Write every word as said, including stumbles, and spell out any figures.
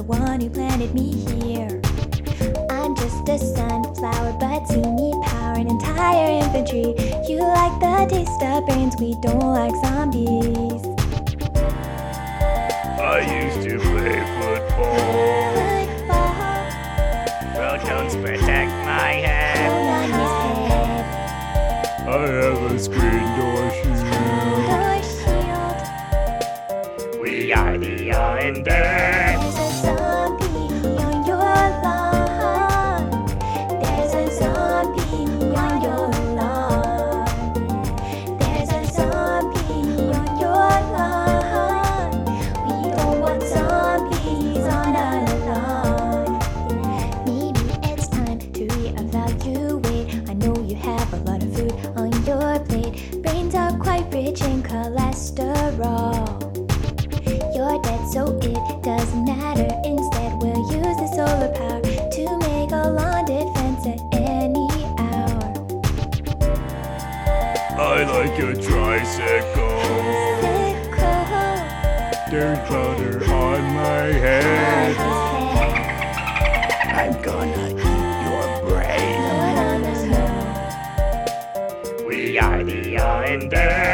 the one who planted me here. I'm just a sunflower, but see me power an entire infantry. You like the taste of brains, we don't like zombies. I used to play football. Football, Protons protect my head. on his head, I have a screen door door shield. shield. We are the undead. There's a zombie on your lawn. There's a zombie on your lawn. There's a zombie on your lawn. We don't want zombies on our lawn. Maybe it's time to reevaluate. I know you have a lot of food on your plate. Brains are quite rich in cholesterol. You're dead, so it doesn't matter. Instead, we'll use the solar power to make a lawn defense at any hour. I like a tricycle. Sickle There's butter on my on head. his head, I'm gonna eat your brain. put on the snow. We are the undead.